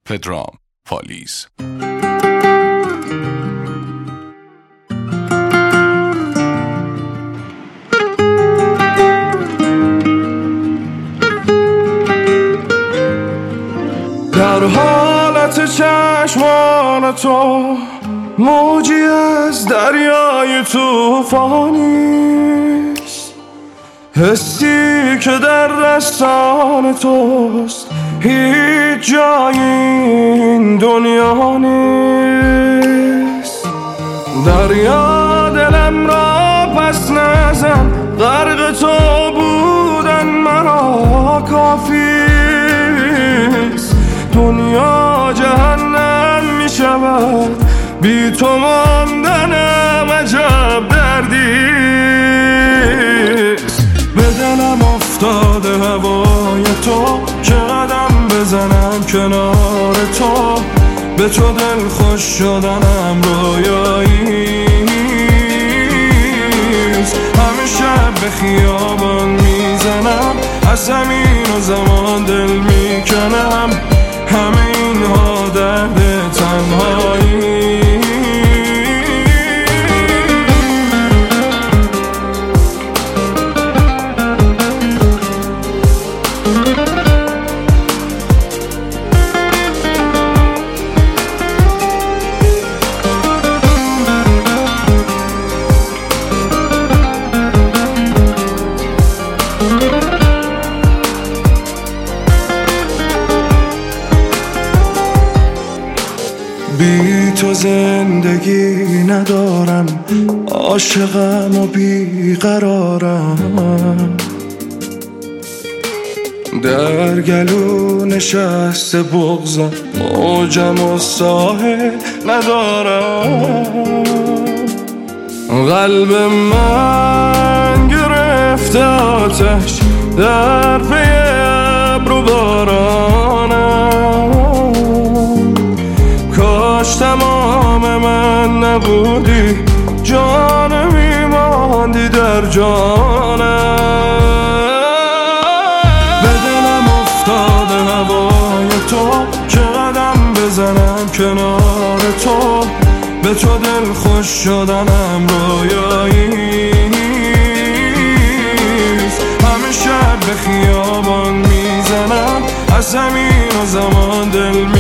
پدرام پالیز. در حالت چشمان تو موجی از دریای توفانیست، حسی که در دستان توست هیچ جای این دنیا نیست. دریا دلم را پس نزن، غرق تو بودن مرا کافیست. دنیا جهنم می شود بی تو ماندنم عجب دردیست. به دلم افتاده هوای تو که قدم بزنم کنار تو، به تو دل خوش شدنم رویاییست. همه شب به خیابان میزنم، از زمین و زمان دل میکنم، همه اینها درد تنهایی. بی تو زندگی ندارم، عاشقم و بیقرارم. در گلو نشسته بغضم، موجم و ساحل ندارم. قلب من گرفته آتش در پی ابر و بارانم. کاش تمام من نبودی، جان میماندی در جانم. به دلم افتاده هوای تو که قدم بزنم کنار تو، به تو دل خوش شدنم رویاییست. همه شب به خیابان میزنم، از زمین و زمان دل